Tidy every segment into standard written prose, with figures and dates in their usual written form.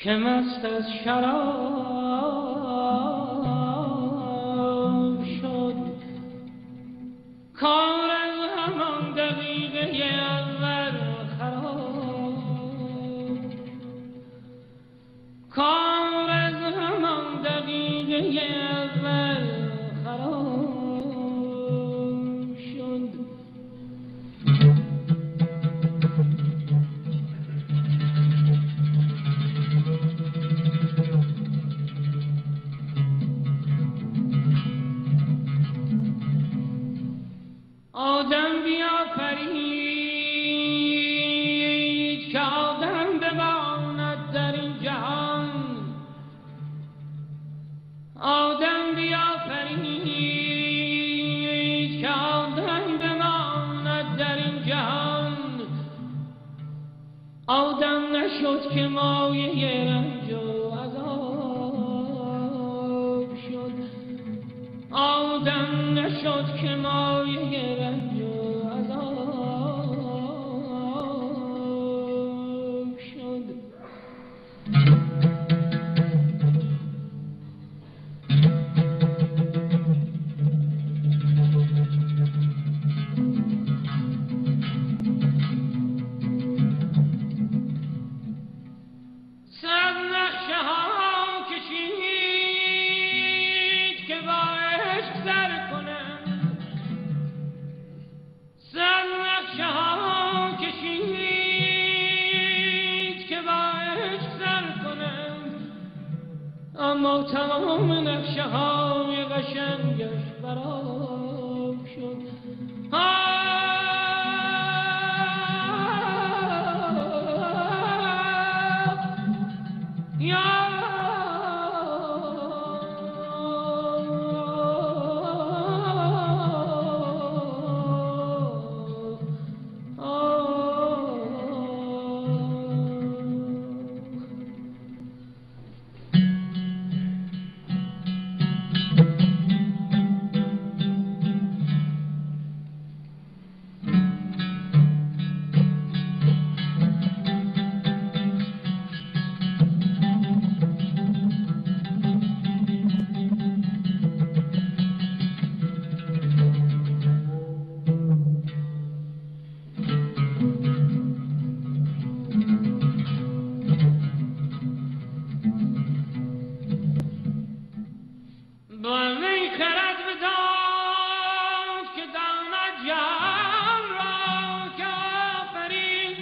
که مست از شراب شد. کار از همان دقیقه اول خراب، کار از همان دقیقه اول خراب شد. آدم بیافرید که آدم بماند در این جهان، آدم بیافرید که آدم بماند در این جهان. آدم نشد که مایه رنج و عذاب شد، آدم نشد که مایه رنج و عذاب شد. صد نقشه ها کشید که با عشق سر کنم، صد نقشه ها کشید که با عشق سر کنم، اما تمام نقشه های قشنگش برآب شد. بانوی خرد بداد که داند جهان را که آفرید،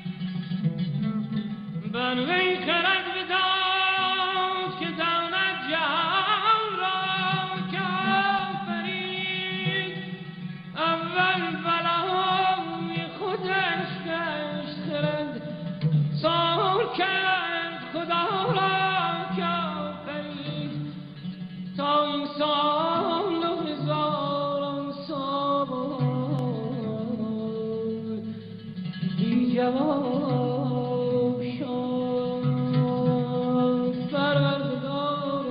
بانوی خرد بداد که داند جهان را که آفرید. اول بلای خودش گشت خرد، سال کرد خدا را که آفرید. تا این سال 2000 سال بی جواب شد. پروردگار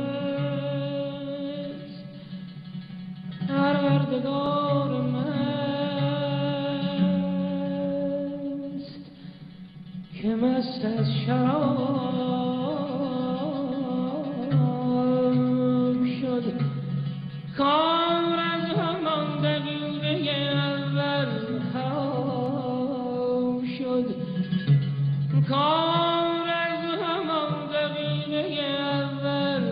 مست، پروردگار مست که مست از شراب شد. کار از همان دقیقه اول خراب شد، کار از همان دقیقه اول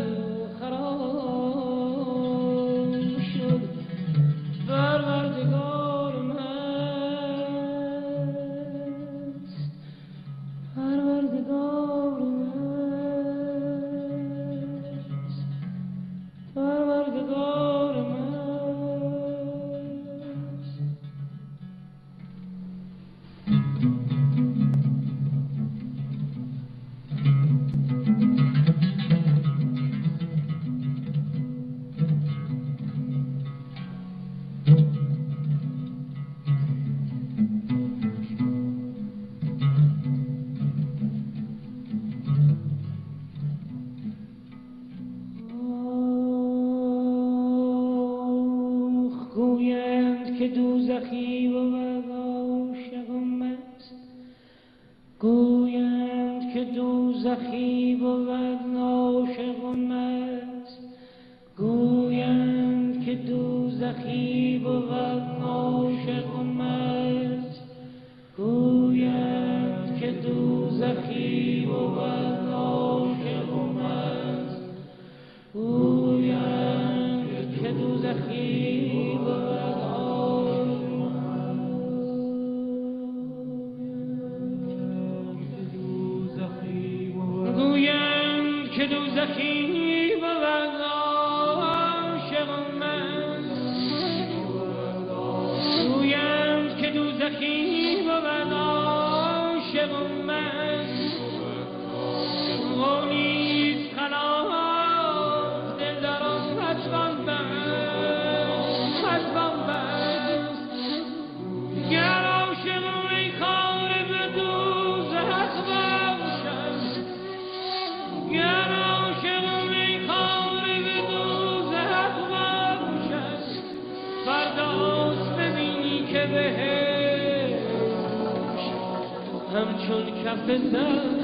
خراب شد. پروردگار مست، پروردگار مست، پروردگار مست. گویند که دوزخی بود عاشق مست، گویند که دوزخی دوزخی بود عاشق و مست، گویند که دوزخی بود عاشق و مست، گویند که دوزخی بود عاشق و مست، گویند که دوزخی بود عاشق و مست، گویند که دوزخی بود عاشق و مست، غونیست خلاف دلداران حتما بست، حتما بست، گر عاشق و میخواره به دوزخ باشد، گر عاشق و میخواره به دوزخ باشد، فرداست ببینی که بهشت همچون کف دست.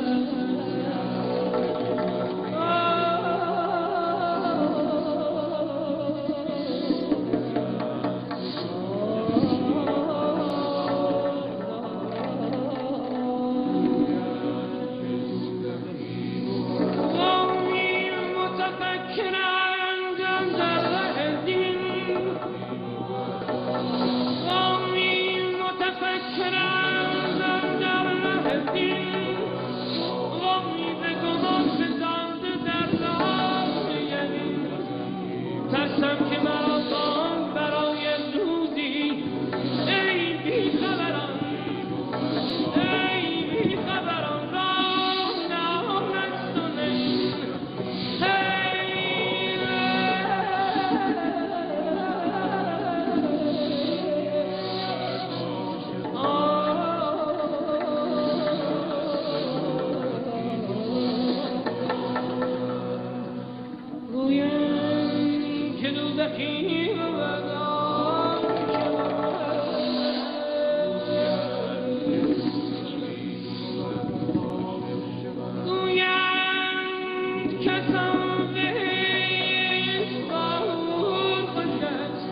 ترسم که مراسان برای روزی ای بیخبران، ای بیخبران راه نامست و نشین، گویند که دوزخی بود عاشق و مست، گویند کسان بهشت با او خوش است،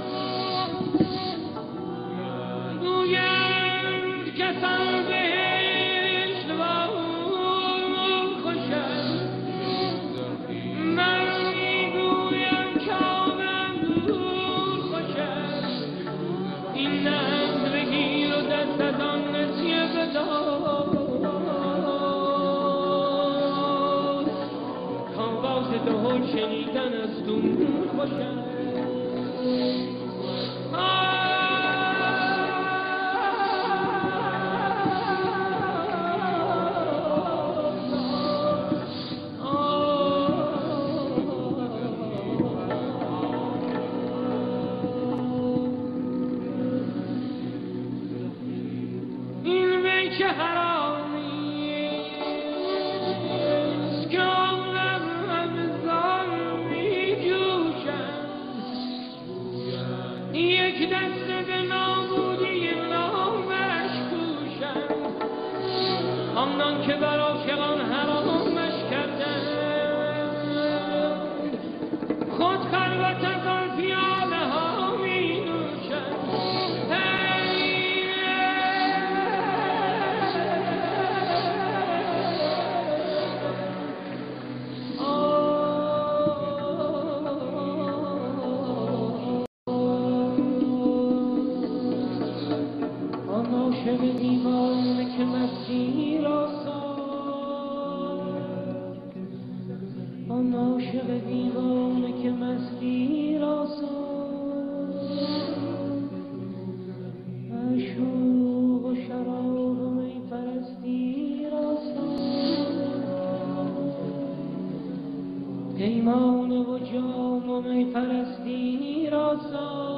گویند کسان بهشت با او خوش است، من میگویم که آبم دور خوش است، این دست بگیر و دست از آن نسیه بدار، کآواز دهل شنیدن از دور خوش است. این میشه حرامیست که عمرم همزان می جوشم، یک دسته به نابودی نامش کوشم، آنان که بر عاشقان حرامش کردن، خود خلوت از آن پیاله ها می نوشم. آن عاشق دیوانه که مستی را ساخت، آن عاشق دیوانه که مستی را ساخت، معشوق و شراب و می پرستی را ساخت، پیمانه و جام و می پرستی را ساخت،